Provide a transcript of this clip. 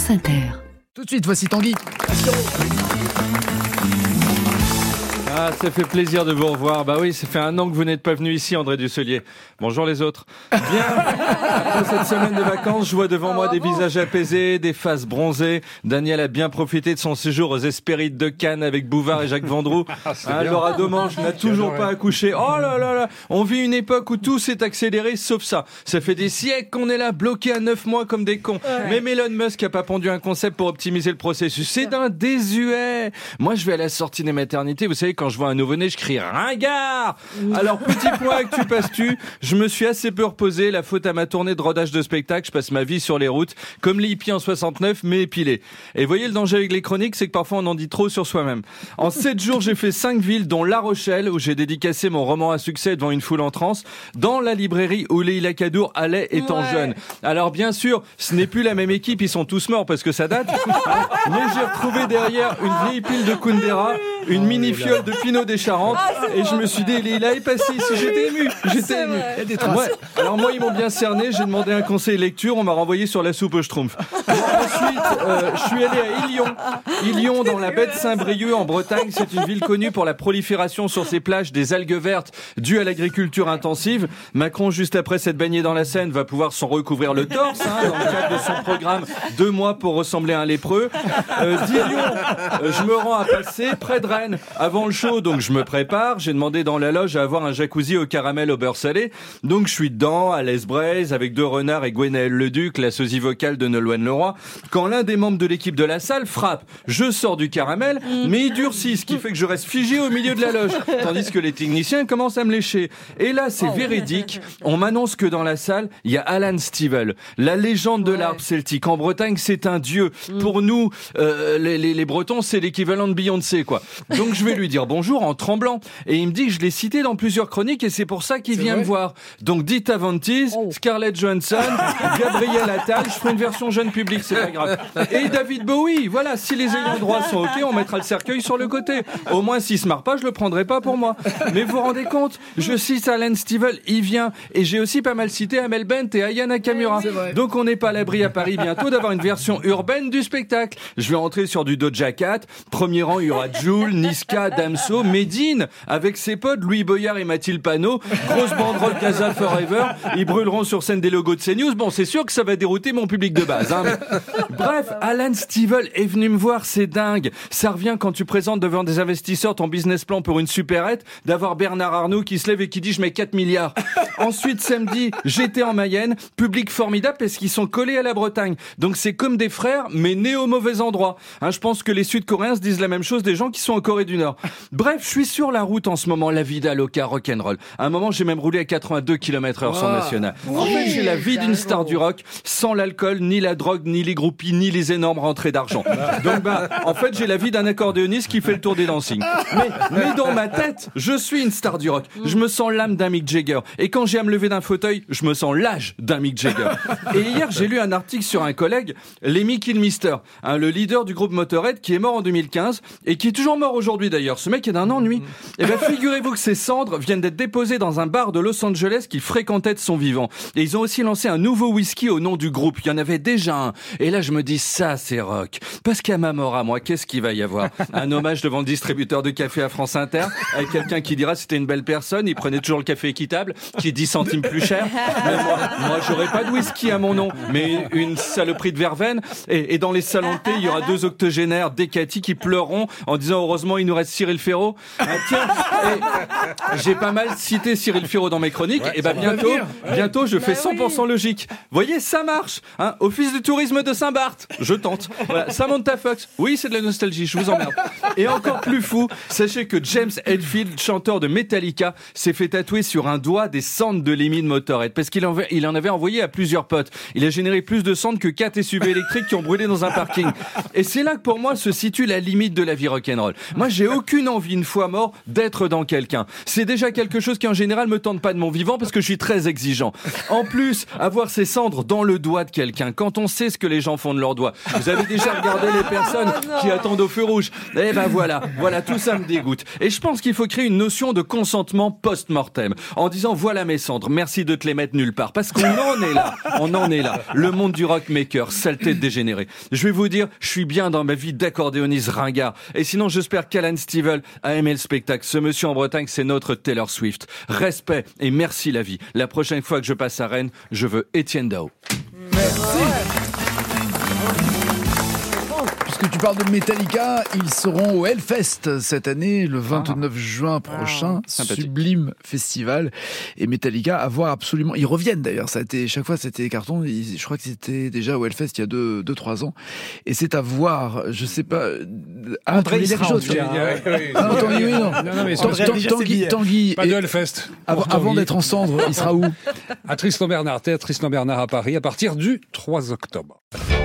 France Inter. Tout de suite, voici Tanguy. Ah, ça fait plaisir de vous revoir. Bah oui, ça fait 1 an que vous n'êtes pas venu ici, André Dusselier. Bonjour les autres. Bien, après cette semaine de vacances, je vois devant moi des visages apaisés, des faces bronzées. Daniel a bien profité de son séjour aux Hespérides de Cannes avec Bouvard et Jacques Vendroux. Laura Domange n'a toujours pas accouché. Oh là là là, on vit une époque où tout s'est accéléré sauf ça. Ça fait des siècles qu'on est là, bloqués à 9 mois comme des cons. Même Elon Musk a pas pondu un concept pour optimiser le processus. C'est d'un désuet. Moi, je vais à la sortie des maternités. Vous savez, quand je vois un nouveau-né, je crie « Ringard !» Alors, petit point actu passe-tu, je me suis assez peu reposé, la faute à ma tournée de rodage de spectacle, je passe ma vie sur les routes, comme les hippies en 69, mais épilé. Et voyez, le danger avec les chroniques, c'est que parfois on en dit trop sur soi-même. En 7 jours, j'ai fait 5 villes, dont La Rochelle, où j'ai dédicacé mon roman à succès devant une foule en transe, dans la librairie où Leïla Kadour allait étant jeune. Alors, bien sûr, ce n'est plus la même équipe, ils sont tous morts parce que ça date, mais j'ai retrouvé derrière une vieille pile de Kundera, une mini-fiole de Pinot des Charentes, et je me suis dit, Leïla est passée ici, j'étais ému. Moi, ils m'ont bien cerné, j'ai demandé un conseil lecture, on m'a renvoyé sur la soupe au Schtroumpf. Ensuite, je suis allé à Ilion, dans la baie de Saint-Brieuc, en Bretagne. C'est une ville connue pour la prolifération sur ses plages des algues vertes dues à l'agriculture intensive. Macron, juste après s'être baigné dans la Seine, va pouvoir s'en recouvrir le torse, dans le cadre de son programme 2 mois pour ressembler à un lépreux. D'Ilion, je me rends à Passé, près de Rennes, avant le show, donc je me prépare. J'ai demandé dans la loge à avoir un jacuzzi au caramel au beurre salé. Donc je suis dedans, à l'aise-braise, avec 2 renards et Gwenaëlle Leduc, la sosie vocale de Nolwenn Leroy. Quand l'un des membres de l'équipe de la salle frappe, je sors du caramel, mais il durcit, ce qui fait que je reste figé au milieu de la loge. Tandis que les techniciens commencent à me lécher. Et là, c'est véridique. On m'annonce que dans la salle, il y a Alan Stivell, la légende de l'harpe celtique. En Bretagne, c'est un dieu. Pour nous, les Bretons, c'est l'équivalent de Beyoncé, quoi. Donc je vais lui dire bonjour en tremblant. Et il me dit que je l'ai cité dans plusieurs chroniques et c'est pour ça qu'il vient me voir. Donc Dita Von Teese, Scarlett Johansson, Gabriel Attal, je ferai une version jeune public, c'est pas grave. Et David Bowie, voilà, si les ayants droit sont ok, on mettra le cercueil sur le côté. Au moins s'il se marre pas, je le prendrai pas pour moi. Mais vous vous rendez compte, je cite Alan Stivell, il vient. Et j'ai aussi pas mal cité Amel Bent et Aya Nakamura. Donc on n'est pas à l'abri à Paris bientôt d'avoir une version urbaine du spectacle. Je vais entrer sur du Doja Cat. Premier rang, il y aura Jul, Niska, Damso, Medine, avec ses potes Louis Boyard et Mathilde Panot. Grosse banderole Casa Forever. Ils brûleront sur scène des logos de CNews. Bon, c'est sûr que ça va dérouter mon public de base. Bref, Alan Stivell est venu me voir, c'est dingue. Ça revient quand tu présentes devant des investisseurs ton business plan pour une supérette, d'avoir Bernard Arnault qui se lève et qui dit « je mets 4 milliards ». Ensuite, samedi, j'étais en Mayenne, public formidable parce qu'ils sont collés à la Bretagne. Donc c'est comme des frères, mais nés au mauvais endroit. Je pense que les Sud-Coréens se disent la même chose des gens qui sont en Corée du Nord. Bref, je suis sur la route en ce moment, la vida loca rock'n'roll. À un moment, j'ai même roulé à 82 km/h sur National. En fait, j'ai la vie d'une star du rock, sans l'alcool, ni la drogue, ni les groupies, ni les énormes rentrées d'argent. Donc en fait, j'ai la vie d'un accordéoniste qui fait le tour des dancing. Mais dans ma tête, je suis une star du rock. Je me sens l'âme d'un Mick Jagger. Et quand j'ai à me lever d'un fauteuil, je me sens l'âge d'un Mick Jagger. Et hier, j'ai lu un article sur un collègue, Lemmy Kilmister, le leader du groupe Motorhead, qui est mort en 2015 et qui est toujours mort aujourd'hui d'ailleurs. Ce mec est d'un ennui. Et ben, figurez-vous que ses cendres viennent d'être déposées dans un bar de Los Angeles qu'il fréquentait de son vivant. Et ils ont aussi lancé un nouveau whisky au nom du groupe. Il y en avait déjà un. Et là, je me dis, ça, c'est rock. Parce qu'à ma mort, à moi, qu'est-ce qu'il va y avoir? Un hommage devant le distributeur de café à France Inter, avec quelqu'un qui dira c'était une belle personne, il prenait toujours le café équitable, qui est 10 centimes plus cher. Mais moi, j'aurais pas de whisky à mon nom, mais une saloperie de verveine. Et dans les salons de thé, il y aura 2 octogénaires décatis qui pleureront en disant heureusement il nous reste Cyril Ferraud. Tiens, j'ai pas mal cité Cyril Ferraud dans mes chroniques. Et ben bientôt je fais 100% logique. Voyez, ça marche. Office du tourisme de Saint-Barth, je tente. Voilà. Samantha Fox, oui c'est de la nostalgie, je vous emmerde. Et encore plus fou, sachez que James Hetfield, chanteur de Metallica, s'est fait tatouer sur un doigt des cendres de Lemmy de Motorhead parce qu'il en avait envoyé à plusieurs potes. Il a généré plus de cendres que 4 SUV électriques qui ont brûlé dans un parking. Et c'est là que pour moi se situe la limite de la vie rock'n'roll. Moi, j'ai aucune envie, une fois mort, d'être dans quelqu'un. C'est déjà quelque chose qui, en général, me tente pas de mon vivant parce que je suis très exigeant. En plus, avoir ses cendres dans le doigt de quelqu'un, quand on sait ce que les gens font de leurs doigts. Vous avez déjà regardé les personnes qui attendent au feu rouge. Eh ben voilà, tout ça me dégoûte. Et je pense qu'il faut créer une notion de consentement post-mortem, en disant voilà mes cendres, merci de te les mettre nulle part, parce qu'on en est là. Le monde du rockmaker, saleté de dégénéré. Je vais vous dire, je suis bien dans ma vie d'accordéoniste ringard. Et sinon, j'espère qu'Alan Stivell a aimé le spectacle. Ce monsieur en Bretagne, c'est notre Taylor Swift. Respect et merci la vie. La prochaine fois que je passe à Rennes, je veux Étienne Dao. Merci. Puisque tu parles de Metallica, ils seront au Hellfest cette année, le 29 juin prochain. Sublime festival. Et Metallica, à voir absolument. Ils reviennent d'ailleurs. Ça a été, chaque fois, c'était des cartons. Je crois que c'était déjà au Hellfest il y a 2-3 ans. Et c'est à voir. Je sais pas. André, il sera en tout cas. Tanguy. Pas de Hellfest. Avant d'être en cendres, il sera où? À Tristan Bernard, théâtre Tristan Bernard à Paris, à partir du 3 octobre.